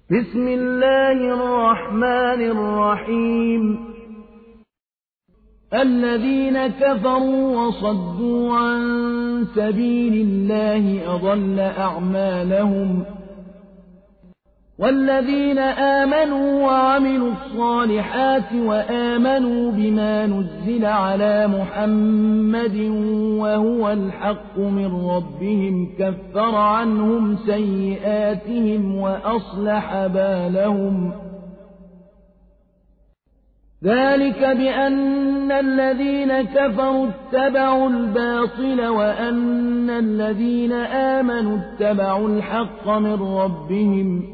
بسم الله الرحمن الرحيم الذين كفروا وصدوا عن سبيل الله أضل أعمالهم والذين آمنوا وعملوا الصالحات وآمنوا بما نزل على محمد وهو الحق من ربهم كفر عنهم سيئاتهم وأصلح بالهم ذلك بأن الذين كفروا اتبعوا الباطل وأن الذين آمنوا اتبعوا الحق من ربهم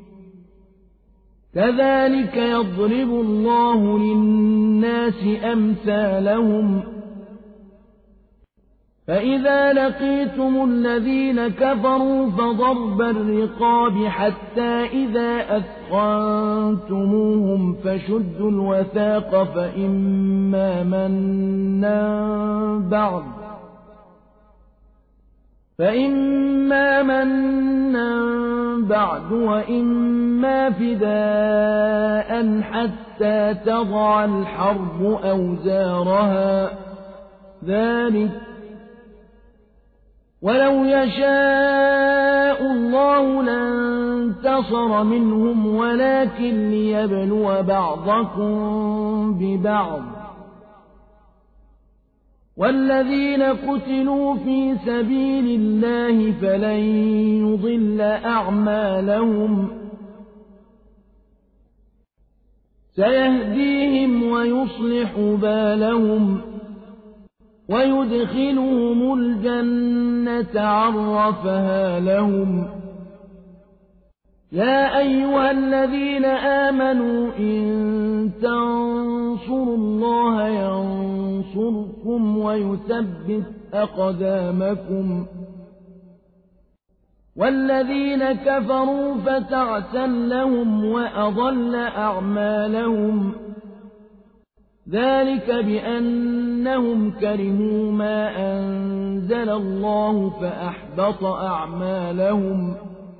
كذلك يضرب الله للناس أمثالهم فإذا لقيتم الذين كفروا فضرب الرقاب حتى إذا أثخنتموهم فشدوا الوثاق فإما منا بعد وإما فداء حتى تضع الحرب أوزارها ذلك ولو يشاء الله لانتصر منهم ولكن ليبلو بعضكم ببعض والذين قتلوا في سبيل الله فلن يضل أعمالهم سيهديهم ويصلح بالهم ويدخلهم الجنة عرفها لهم يا أيها الذين آمنوا إن تنصروا الله ينصركم ويثبت أقدامكم والذين كفروا فتعسا لهم وأضل أعمالهم ذلك بأنهم كرهوا ما أنزل الله فأحبط أعمالهم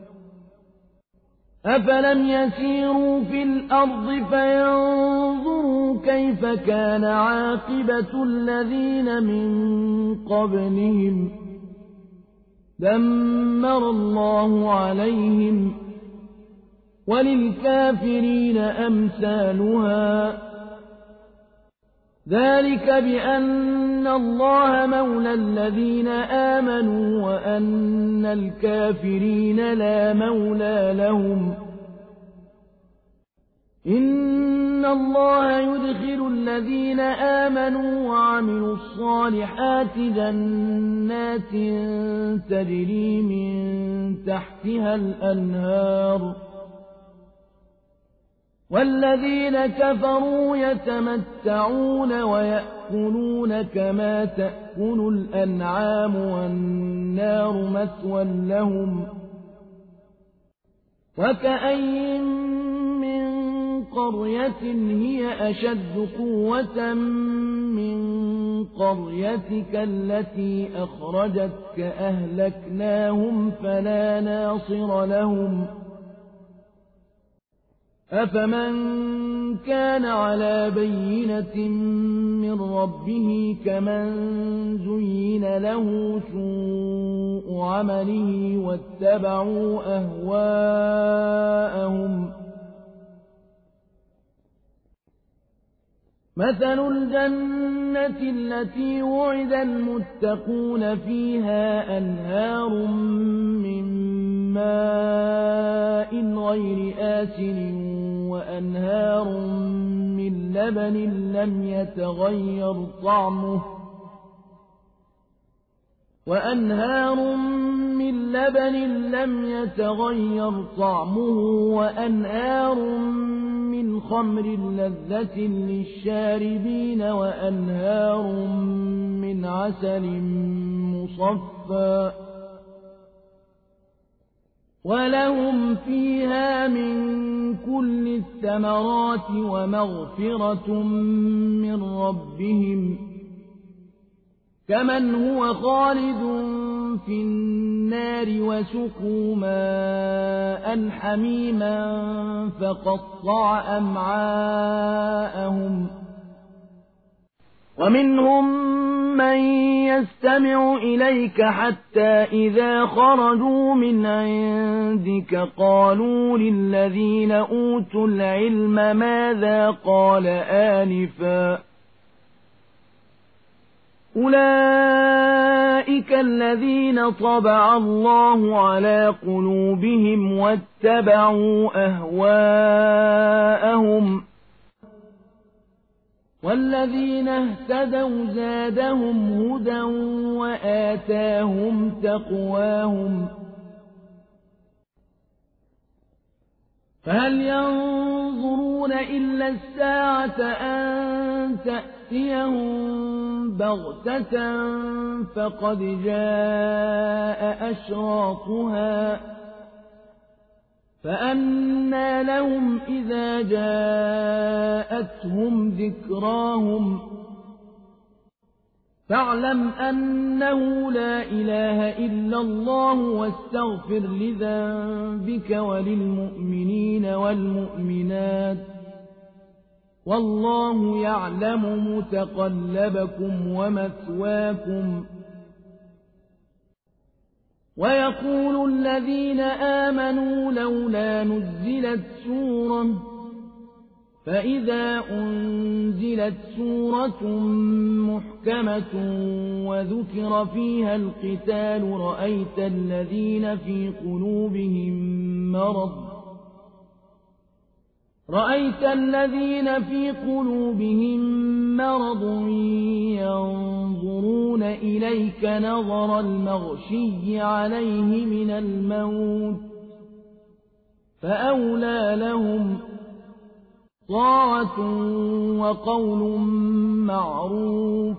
أفلم يسيروا في الأرض فينظروا كيف كان عاقبة الذين من قبلهم دمر الله عليهم وللكافرين أمثالها ذلك بأن الله مولى الذين آمنوا وأن الكافرين لا مولى لهم إن الله يدخل الذين آمنوا وعملوا الصالحات جنات تجري من تحتها الأنهار والذين كفروا يتمتعون ويأكلون كما تأكل الأنعام والنار مثوى لهم وكأين من قرية هي أشد قوة من قريتك التي أخرجتك أهلكناهم فلا ناصر لهم أفمن كان على بينة من ربه كمن زين له سوء عمله واتبعوا أهواءهم مثل الجنة التي وعد المتقون فيها أنهار من ماء غير آسن وأنهار من لبن لم يتغير طعمه وأنهار من خمر لذة للشاربين وأنهار من عسل مصفى ولهم فيها من كل الثمرات ومغفرة من ربهم كمن هو خالد في النار وسقوا ماء حميما فقطع أمعاءهم ومنهم من يستمع إليك حتى إذا خرجوا من عندك قالوا للذين أوتوا العلم ماذا قال آنفا أولئك الذين طبع الله على قلوبهم واتبعوا أهواءهم والذين اهتدوا زادهم هدى وآتاهم تقواهم فهل ينظرون إلا الساعة أن تأتيهم بغتة فقد جاء أشراطها فأنى لهم إذا جاءتهم ذكراهم فاعلم أنه لا إله إلا الله واستغفر لذنبك وللمؤمنين والمؤمنات والله يعلم متقلبكم ومثواكم ويقول الذين آمنوا لولا نزلت سورة فإذا أنزلت سورة محكمة وذكر فيها القتال رأيت الذين في قلوبهم مرض ينظرون إليك نظر المغشي عليه من الموت فأولى لهم طاعة وقول معروف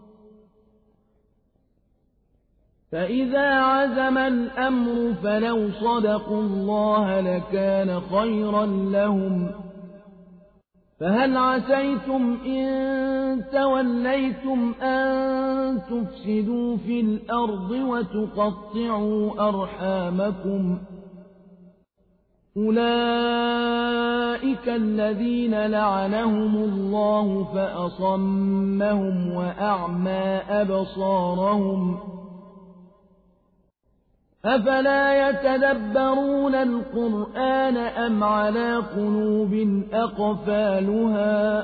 فإذا عزم الأمر فلو صدقوا الله لكان خيرا لهم فهل عسيتم إن توليتم أن تفسدوا في الأرض وتقطعوا أرحامكم أولئك الذين لعنهم الله فأصمهم وأعمى أبصارهم أفلا يتدبرون القرآن أم على قلوب أقفالها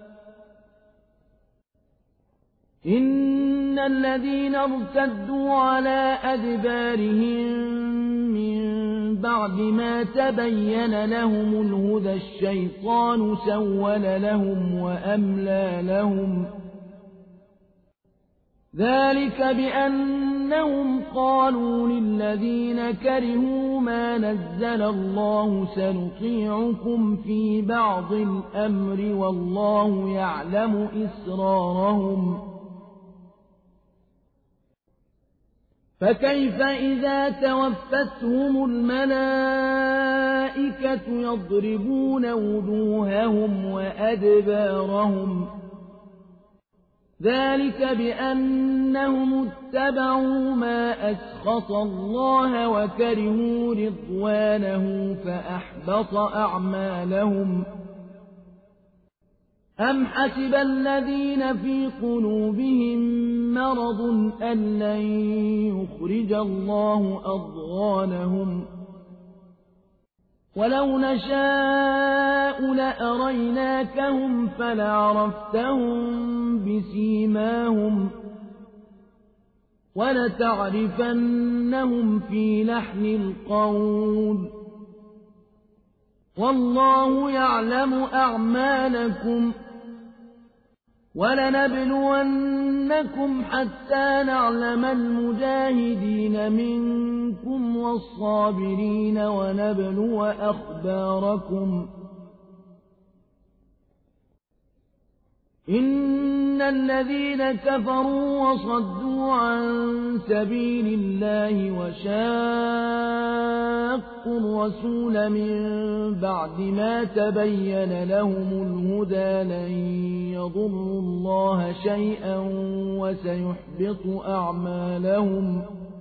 إن الذين ارتدوا على أدبارهم من بعد ما تبين لهم الهدى الشيطان سول لهم وأملى لهم ذلك بأنهم قالوا للذين كرهوا ما نزل الله سنطيعكم في بعض الأمر والله يعلم إسرارهم فكيف إذا توفتهم الملائكة يضربون وجوههم وأدبارهم ذلك بأنهم اتبعوا ما أسخط الله وكرهوا رضوانه فأحبط أعمالهم أم حسب الذين في قلوبهم مرض أن لن يخرج الله أضغانهم ولو نشاء لأريناكهم فلعرفتهم بسيماهم ولتعرفنهم في لحن القول والله يعلم أعمالكم ولنبلونكم حتى نعلم المجاهدين منكم والصابرين ونبلو أخباركم إن الذين كفروا وصدوا عن سبيل الله وشاقوا الرسول من بعد ما تبين لهم الهدى لن يضروا الله شيئا وسيحبط أعمالهم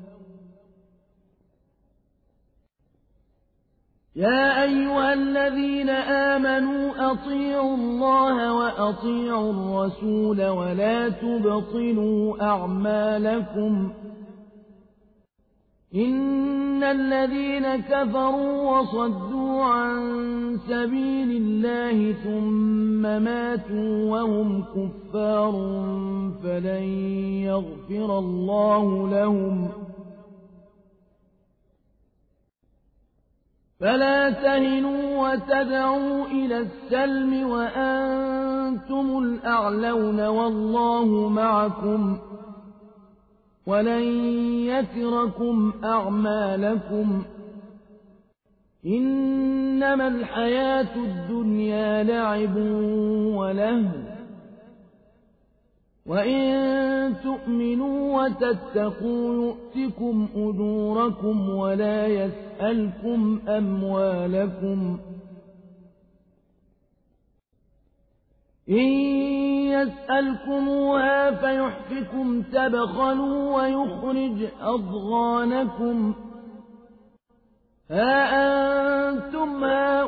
يا أيها الذين آمنوا أطيعوا الله وأطيعوا الرسول ولا تبطلوا أعمالكم إن الذين كفروا وصدوا عن سبيل الله ثم ماتوا وهم كفار فلن يغفر الله لهم فلا تهنوا وتدعوا إلى السلم وأنتم الأعلون والله معكم ولن يتركم أعمالكم إنما الحياة الدنيا لعب ولهو وإن تؤمنوا وتتقوا يؤتكم أجوركم ولا يسألكم أموالكم إن يسألكموها فيحفكم تبخلوا ويخرج أضغانكم ها أنتم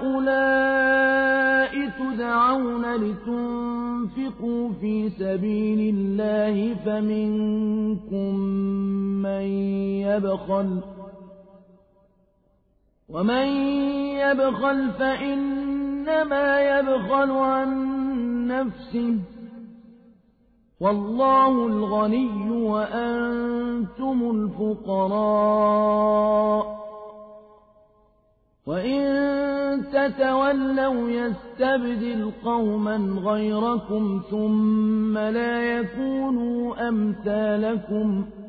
هؤلاء تدعون لتنفقوا في سبيل الله فمنكم من يبخل ومن يبخل فإنما يبخل عن نفسه والله الغني وأنتم الفقراء وإن تتولوا يستبدل قوما غيركم ثم لا يكونوا أمثالكم